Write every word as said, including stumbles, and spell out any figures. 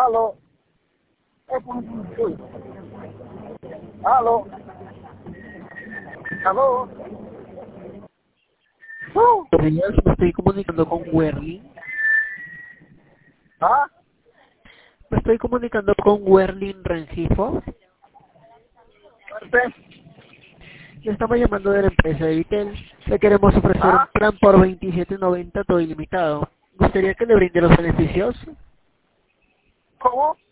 Aló. Uy. Aló. Aló. Uh. Días, me estoy comunicando con Werlin. ¿Ah? Me estoy comunicando con Werlin Rengifo. Usted. Le estamos llamando de la empresa de Vitel. Le queremos ofrecer un ¿Ah? plan por veintisiete noventa todo ilimitado. ¿Gustaría que le brinde los beneficios? ¿Cómo?